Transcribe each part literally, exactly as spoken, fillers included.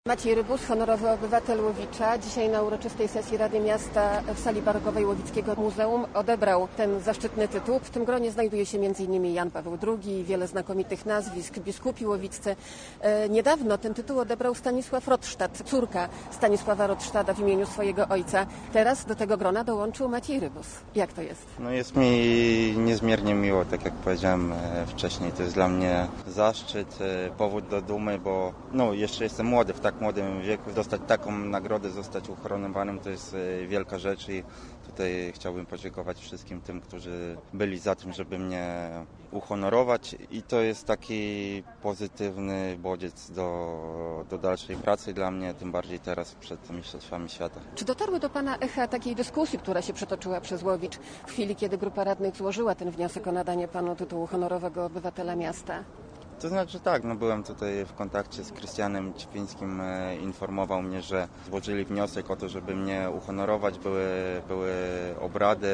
Maciej Rybus, honorowy obywatel Łowicza, dzisiaj na uroczystej sesji Rady Miasta w sali barokowej Łowickiego Muzeum odebrał ten zaszczytny tytuł. W tym gronie znajduje się między innymi Jan Paweł drugi, wiele znakomitych nazwisk, biskupi łowiccy. E, niedawno ten tytuł odebrał Stanisław Rotsztad, córka Stanisława Rotsztada w imieniu swojego ojca. Teraz do tego grona dołączył Maciej Rybus. Jak to jest? No jest mi niezmiernie miło, tak jak powiedziałem wcześniej. To jest dla mnie zaszczyt, powód do dumy, bo no, jeszcze jestem młody, w tak młodym wieku dostać taką nagrodę, zostać uhonorowanym, to jest wielka rzecz i tutaj chciałbym podziękować wszystkim tym, którzy byli za tym, żeby mnie uhonorować i to jest taki pozytywny bodziec do, do dalszej pracy dla mnie, tym bardziej teraz przed Mistrzostwami Świata. Czy dotarły do Pana echa takiej dyskusji, która się przetoczyła przez Łowicz w chwili, kiedy grupa radnych złożyła ten wniosek o nadanie Panu tytułu honorowego obywatela miasta? To znaczy tak, no byłem tutaj w kontakcie z Krystianem Cieplińskim, e, informował mnie, że złożyli wniosek o to, żeby mnie uhonorować, były, były obrady,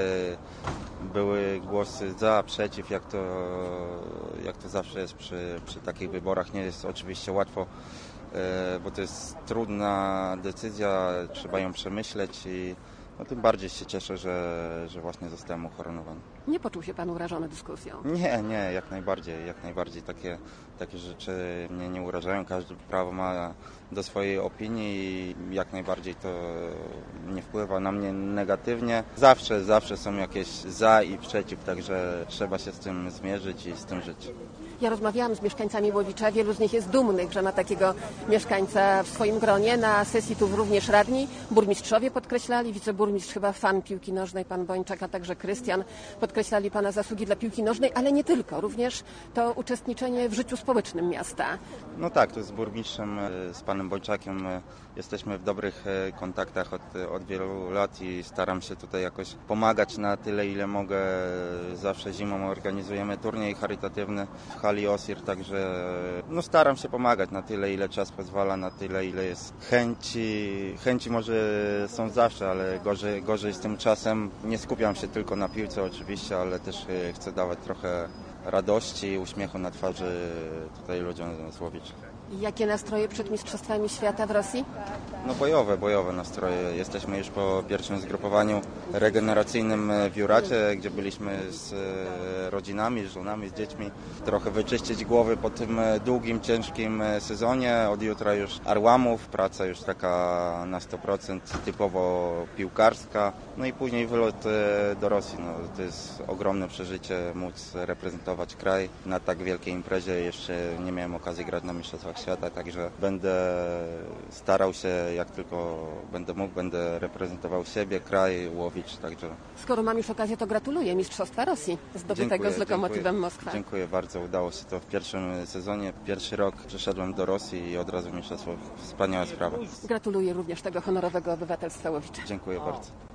były głosy za, przeciw, jak to, jak to zawsze jest przy, przy takich wyborach. Nie jest oczywiście łatwo, e, bo to jest trudna decyzja, trzeba ją przemyśleć i no, tym bardziej się cieszę, że, że właśnie zostałem uhonorowany. Nie poczuł się Pan urażony dyskusją? Nie, nie, jak najbardziej, jak najbardziej takie, takie rzeczy mnie nie urażają. Każdy prawo ma do swojej opinii i jak najbardziej to nie wpływa na mnie negatywnie. Zawsze, zawsze są jakieś za i przeciw, także trzeba się z tym zmierzyć i z tym żyć. Ja rozmawiałam z mieszkańcami Łowicza, wielu z nich jest dumnych, że ma takiego mieszkańca w swoim gronie. Na sesji tu również radni, burmistrzowie podkreślali, wiceburmistrz chyba fan piłki nożnej, pan Bończak, a także Krystian, podkreślali Pana zasługi dla piłki nożnej, ale nie tylko, również to uczestniczenie w życiu społecznym miasta. No tak, to z burmistrzem, z panem Bończakiem jesteśmy w dobrych kontaktach od, od wielu lat i staram się tutaj jakoś pomagać na tyle, ile mogę. Zawsze zimą organizujemy turniej charytatywny w hali Osir, także no staram się pomagać na tyle, ile czas pozwala, na tyle, ile jest chęci. Chęci może są zawsze, ale gorzej, gorzej z tym czasem. Nie skupiam się tylko na piłce oczywiście, ale też chcę dawać trochę radości i uśmiechu na twarzy tutaj ludziom z Łowicza. Jakie nastroje przed Mistrzostwami Świata w Rosji? No bojowe, bojowe nastroje. Jesteśmy już po pierwszym zgrupowaniu regeneracyjnym w Juracie, gdzie byliśmy z rodzinami, z żonami, z dziećmi. Trochę wyczyścić głowy po tym długim, ciężkim sezonie. Od jutra już Arłamów, praca już taka na sto procent typowo piłkarska. No i później wylot do Rosji. No, to jest ogromne przeżycie móc reprezentować kraj na tak wielkiej imprezie. Jeszcze nie miałem okazji grać na Mistrzostwach Świata, także będę starał się, jak tylko będę mógł, będę reprezentował siebie, kraj, Łowicz, także... Skoro mam już okazję, to gratuluję Mistrzostwa Rosji zdobytego dziękuję, z Lokomotywem dziękuję, Moskwa. Dziękuję bardzo, udało się to w pierwszym sezonie. Pierwszy rok przyszedłem do Rosji i od razu mistrzostwo. Wspaniała sprawa. Gratuluję również tego honorowego obywatelstwa Łowicza. Dziękuję bardzo.